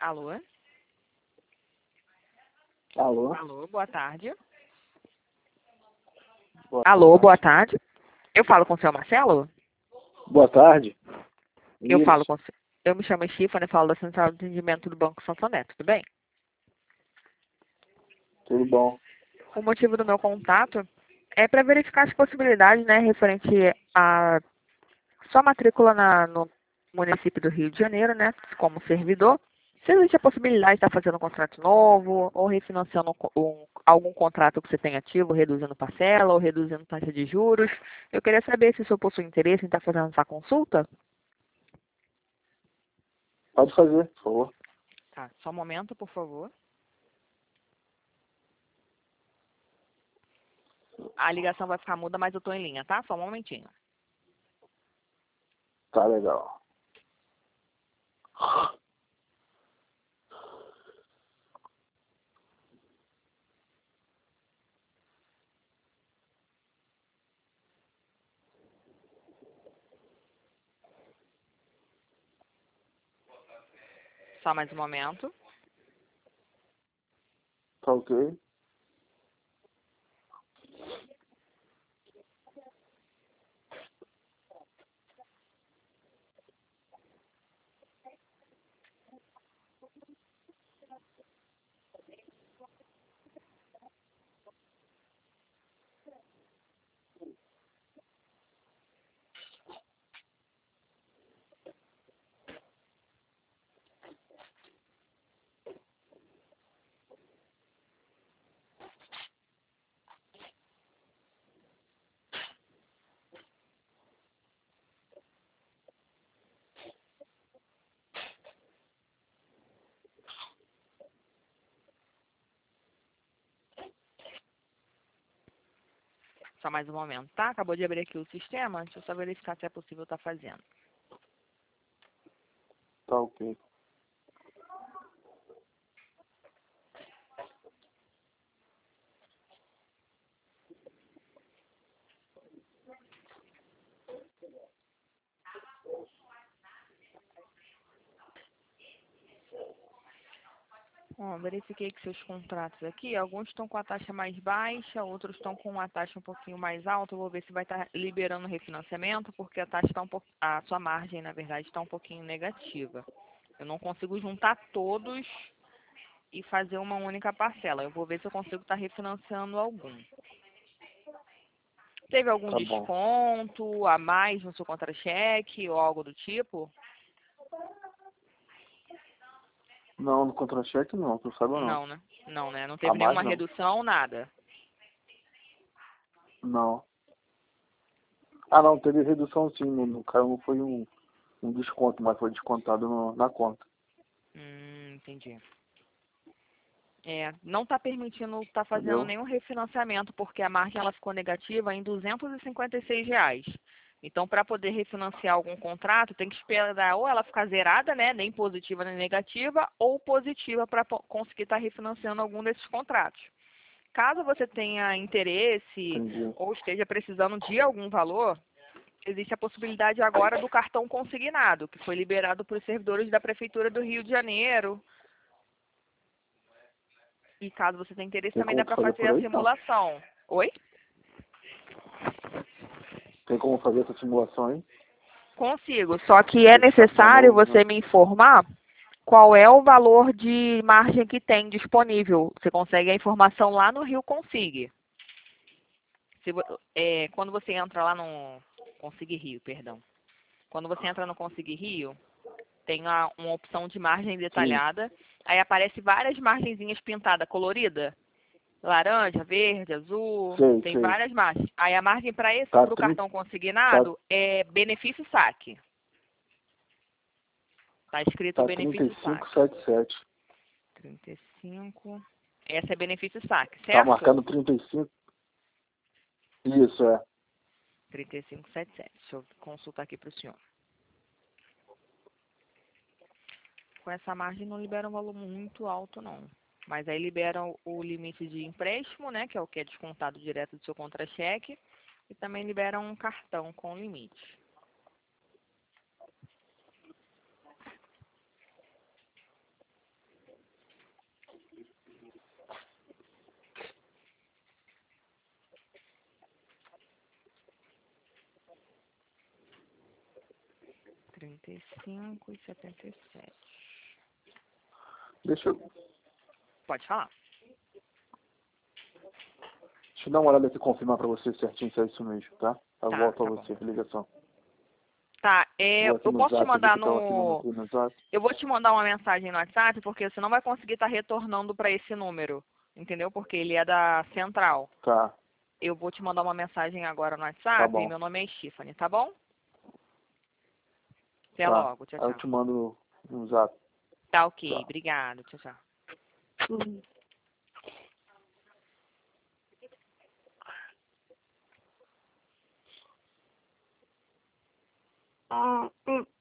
Alô? Alô? Alô, boa tarde. Boa Boa tarde. Eu falo com o senhor Marcelo? Boa tarde. Eu Isso. falo com o senhor. Eu me chamo Stephanie, falo da Central de Atendimento do Banco Santander, tudo bem? Tudo bom. O motivo do meu contato é para verificar as possibilidades, né, referente a sua matrícula no município do Rio de Janeiro, né, como servidor. Se existe a possibilidade de estar fazendo um contrato novo ou refinanciando algum contrato que você tem ativo, reduzindo parcela ou reduzindo taxa de juros. Eu queria saber se o senhor possui interesse em estar fazendo essa consulta. Pode fazer, por favor. Tá, só um momento, por favor. A ligação vai ficar muda, mas eu estou em linha, tá? Só um momentinho. Tá legal. Só mais um momento. Tá ok? Só mais um momento, tá? Acabou de abrir aqui o sistema. Deixa eu só verificar se é possível estar fazendo. Tá ok. Bom, verifiquei que seus contratos aqui, alguns estão com a taxa mais baixa, outros estão com uma taxa um pouquinho mais alta. Eu vou ver se vai estar liberando refinanciamento, porque a taxa está a sua margem, na verdade, está um pouquinho negativa. Eu não consigo juntar todos e fazer uma única parcela. Eu vou ver se eu consigo estar refinanciando algum. Teve algum Tá bom. desconto a mais no seu contra-cheque ou algo do tipo? Não, no contra-cheque não, que eu saiba não. Não, né? Não, né? Não A teve mais nenhuma não. redução, nada. Não. Ah não, teve redução sim, no caso não foi um desconto, mas foi descontado na conta. Entendi. Não está permitindo estar fazendo Entendeu? nenhum refinanciamento, porque a margem ela ficou negativa em R$ 256. Então, para poder refinanciar algum contrato, tem que esperar ou ela ficar zerada, né, nem positiva nem negativa, ou positiva para conseguir estar refinanciando algum desses contratos. Caso você tenha interesse Entendi. ou esteja precisando de algum valor, existe a possibilidade agora do cartão consignado, que foi liberado para os servidores da Prefeitura do Rio de Janeiro. E caso você tenha interesse, Tem também como dá para fazer fazer por a aí? Não. simulação. Oi? Tem como fazer essa simulação aí? Consigo, só que é Esse cartão necessário novo, você né? me informar qual é o valor de margem que tem disponível. Você consegue a informação lá no Rio Consig. Quando você entra lá no Consig Rio, perdão. Quando você entra no Consig Rio, tem uma opção de margem Sim. detalhada. Aí aparece várias margenzinhas pintadas, colorida. Laranja, verde, azul, Sei, tem sei. várias margens. Aí a margem para Tá o 30, cartão tá, consignado é benefício saque. Está escrito tá trinta benefício e cinco saque. setenta e sete. 35. Essa é benefício saque, Tá certo? marcando 35. Isso, é. 3577. Deixa eu consultar aqui para o senhor. Com essa margem não libera um valor muito alto, não. Mas aí liberam o limite de empréstimo, né? Que é o que é descontado direto do seu contra-cheque. E também liberam um cartão com limite. 35,77. Deixa eu Pode falar. dar uma olhada aqui e confirmar para você certinho se é isso mesmo, tá? Eu Tá, volto a tá você, ligação. Tá, Vou aqui eu no posso te zap, mandar que tava aqui no zap. Eu vou te mandar uma mensagem no WhatsApp, porque você não vai conseguir estar retornando para esse número, entendeu? Porque ele é da central. Tá, Eu vou te mandar uma mensagem agora no tá WhatsApp e bom. meu nome é Stephanie, tá bom? Até Tá. logo, tchau, Aí eu tchau. te mando no zap. Tá ok, Tá. obrigada, tchau, tchau. Hum.